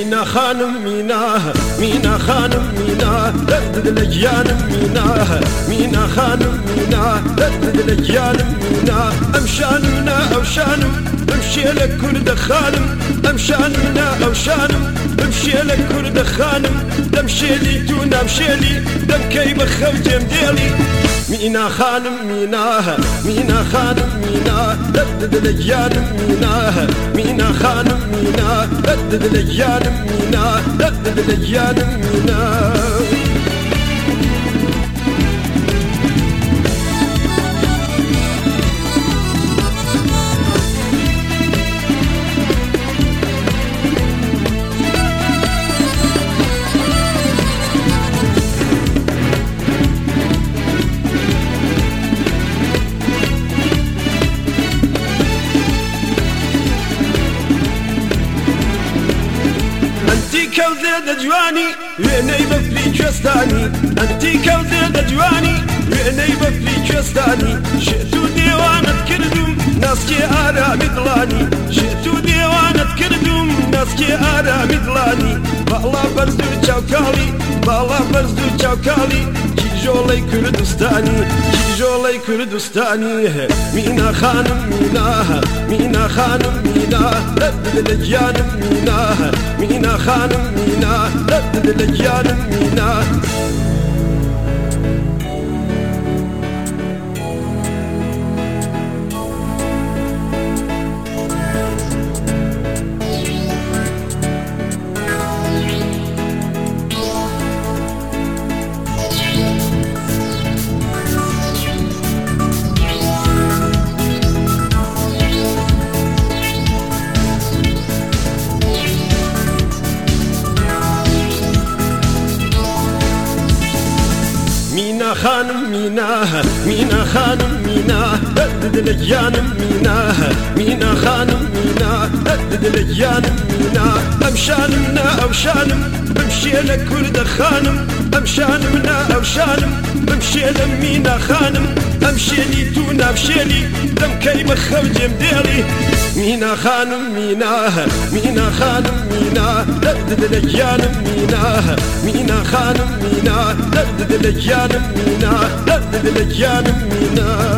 مينا خانم مينا خانم مينا دردد الأجيان مينا خانم مينا دردد الأجيان مينا أمشاننا أوشانم امشي لك كرد خانم أمشاننا أوشانم امشي لك كرد خانم دمشي لي تونا امشي لي دم كي بخو جمديلي مينا خانم مينا خانم مينا دردد الأجيان مينا خانم مينا دردد الأجيان مينا دردد الأجيان مينا كوزيد جواني ويني بفلي كستاني أنتي كوزيد جواني ويني بفلي كستاني شئتو ديوانت كردم ناسكي آرا مدلاني شئتو ديوانت كردم ناسكي آرا مدلاني بالا برزو چاوكالي بالا برزو چاوكالي جولي كردستاني مينا خانم مينا خانم مينا دردد الأجيان مينا خانم مينا دردد الأجيان مينا خانم مينا خانم مينا دردد الأجيان مينا خانم مينا دردد الأجيان مينا أمشانمنا أوشانم بمشي لك كرد خانم أمشانمنا أوشانم بمشي لمينا خانم أمشي لي تونا أمشي لي دم كي بخو جمديلي مينا خانم مينا خانم مينا دردد الأجيان مينا خانم مينا دردد الأجيان مينا دردد الأجيان مينا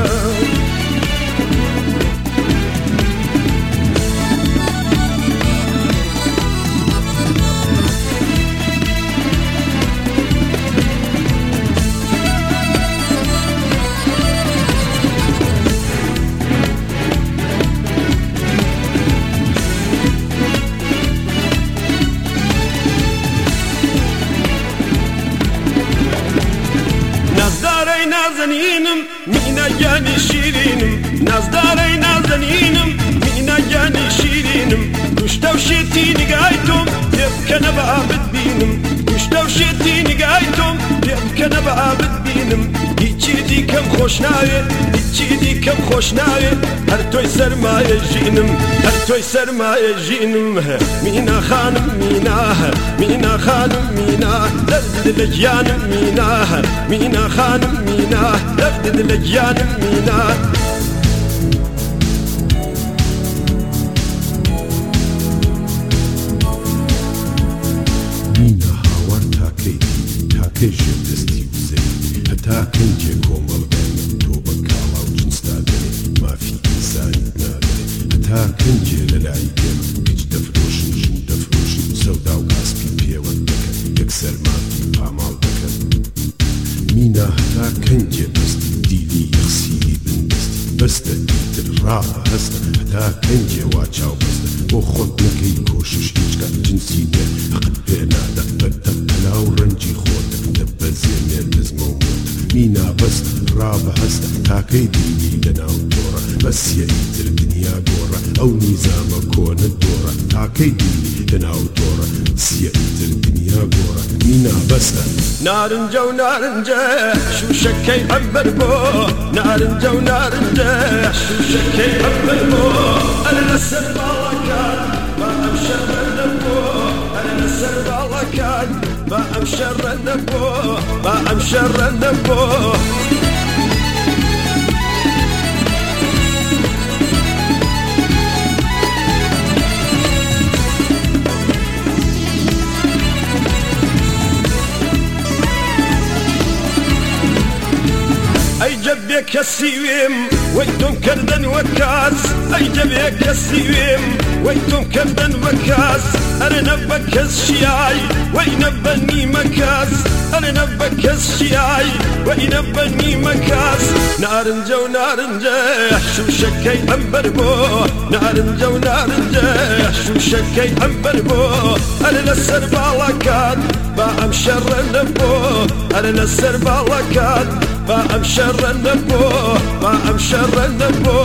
نازنينم مينا جاني شيرينم نازداري نازنينم مينا جاني شيرينم كشتوشيتيني قايتم يبكى نبقى بتبينم كشتوشيتيني قايتم يبكى نبقى بتبينم هيتشي دي كم خوشناوي هيتشي دي كم خوشناوي هرتوي سرماية جينم هرتوي سرماية جينم مينا خانم مينا خانم مينا دردد الأجيان مينا خانم مينا دردد الأجيان مينا هاور تاكي جدستي وزي هتا كنجي كومل بين توبا كالا وجنستا ما في إنسان نادري هتا كنجي للعيدين كج دفروشن جن دفروشن سودا وكاسبي بيوان دكا يكسر ما في عمال دكا مينا هتا كنجي بستي ديلي يخسيلي بندستي بستا ديتر رابا هستا هتا كنجي واتشاو بستا وخود نكي كوشش إيجكا جنسي ده أقد بينا دفتا بلاو رنجي خودك دبا زيني لزمو مينا بس رابا هستا تاكي ديني لنا ودورا بس يأيتر دنيا دورا أو نظام كون الدورا تاكي ديني لنا ودورا بس يأيتر دنيا دورا مينا بس نارنجا ونارنجا شو شكي عبر بو نارنجا ونارنجا شو شكي عبر بو أنا نسر بالكان ما أمشر النبو أنا نسر بالكان ما أمشر النبو ما أمشر النبو بێ کەسیوێم وەی تۆم کردن وە کاس ئەیدە بێ کەسیوێم وەی تۆم کردن وە کاس ئەرە نەبە کەس شیای وەی نەبە نیمە کەس ئەرە نەبە کەس شیای وەی نەبە نیمە کەس نارنجە و نارنجە شوشەکەی ئەمبەر بۆ نارنجە و نارنجە شوشەکەی ئەمبەر بۆ ئەرە لەسەر باڵەکات با ئەم شەڕە نەبۆ ئەرە لەسەر باڵەکات با ئەم شەڕە نەبۆ با ئەم شەڕە نەبۆ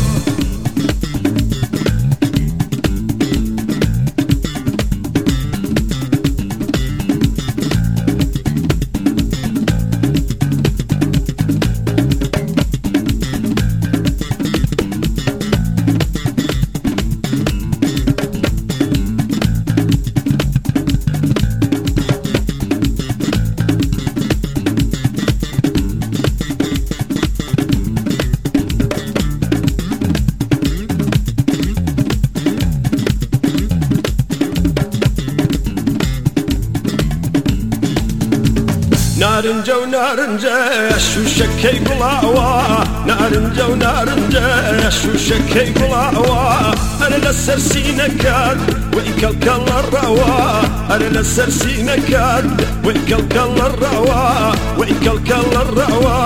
نارنجە و نارنجە شوشەکەی گوڵاوە نارنجە و نارنجە شوشەکەی گوڵاوە ئەرە لەسەر سینەکات وەی کەڵکەڵە ڕەوە ئەرە لەسەر سینەکات وەی کەڵکەڵە ڕەوە وەی کەڵکەڵە ڕەوە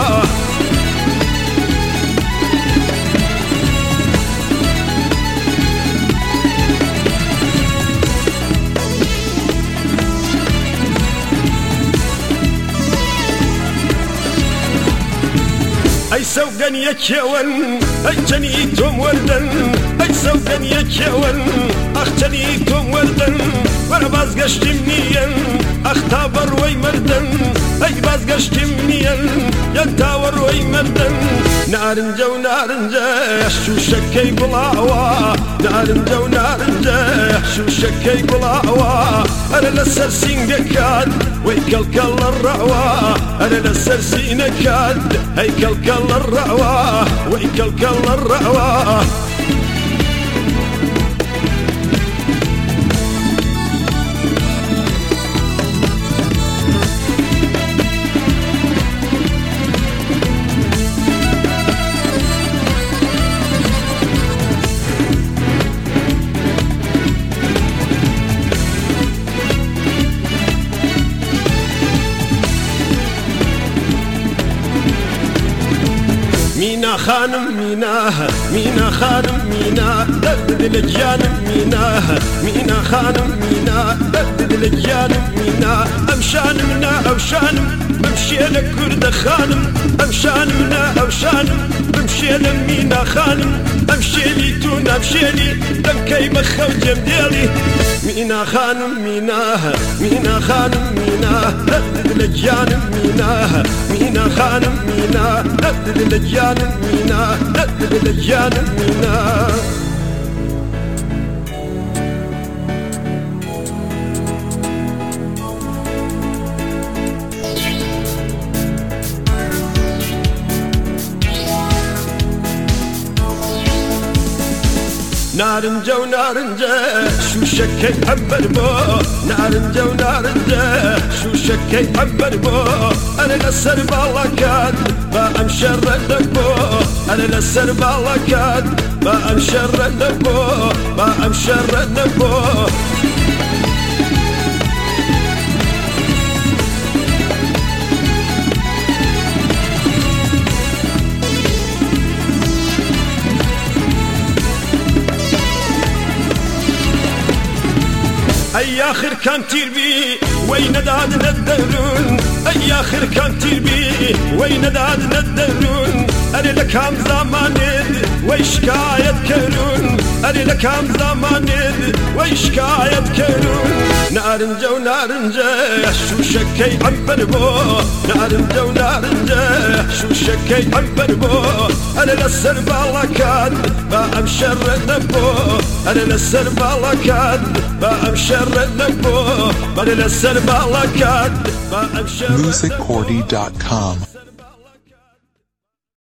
ئەی سەوگەن یەکێوەن ئەی چەنی تۆم وەردەن ئەی سەوگەن یەکێوەن ئەخ چەنی تۆم وەردەن وەرە بازگەشتیم نیەن ئەخ تا بەڕوەی مەردەن ئەی بازگەشتیم نیەن یەن تا وەڕوەی مەردەن نارنجە و نارنجە شوشەکەی گوڵاوە نارنجە و نارنجە شوشەکەی گوڵاوە ئەرە لەسەر سینگەکات وەی کەڵکەڵە ڕەوە ئەرە لەسەر سینەکات ئەی کەڵکەڵە ڕەوە وەی کەڵکەڵە ڕەوە مینا خانم مینا مینا خانم مینا دەرد دل گیانم مینا مینا خانم مینا دەرد دل گیانم مینا ئەم شانم نا ئەو شانم بمشێ لە کوردە خانم ئەم شانم نا ئەو شانم بمشێ لە مینا خانم ئەم شێلی تو نامشێلی دەمکەی بە خەوجەم دێڵی مینا خانم مینا مینا خانم مینا دەرد دل گیانم مینا مینا خانم مینا دەرد دل گیانم مینا دەرد دل گیانم مینا نارنجە و نارنجە شوشەکەی ئەمبەر بۆ نارنجە و نارنجە شوشەکەی ئەمبەر بۆ ئەرە لەسەر باڵەکات با ئەم شەڕە نەبۆ ئەرە لەسەر باڵەکات با ئەم شەڕە نەبۆ با ئەم شەڕە نەبۆ ئەی آخر کام تیربی وەی نەدادنە دەرون ئەی آخر کام تیربی وەی نەدادنە دەرون ئەرێ لە کام زامانێت وەی شکایەت کەرون ئەرێ لە کام زامانێت وەی شکایەت کەرون نارنجە و نارنجە شوشەکەی ئەمبەر بۆ نارنجە و نارنجە شوشەکەی ئەمبەر بۆ ئەرێ لەسەر باڵەکات با ئەم شەڕە نەبۆ ئەرێ لەسەر باڵەکات با ئەم شەڕە نەبۆ ئەرێ لەسەر باڵەکات با ئەم شەڕە نەبۆ musiccordy.com